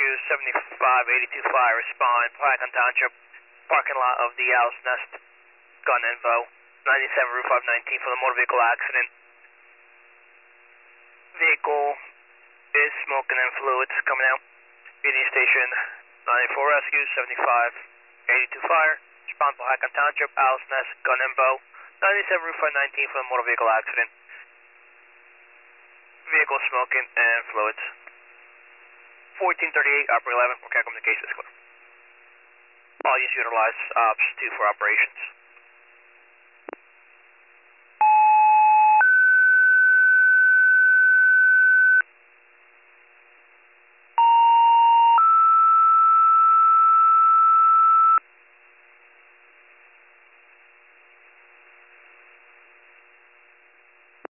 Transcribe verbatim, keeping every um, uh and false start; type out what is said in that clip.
Rescue seventy-five eighty-two Fire, respond, Plaquemine Township, parking lot of the Owl's Nest, gun info, ninety-seven Route five nineteen for the motor vehicle accident. Vehicle is smoking and fluids coming out. Union Station ninety-four Rescue seventy-five eighty-two Fire, respond, Plaquemine Township, Owl's Nest, gun info, ninety-seven Route five nineteen for the motor vehicle accident. Vehicle smoking and fluids. fourteen thirty-eight, Operator eleven, we're communications clear. All units utilize ops two for operations.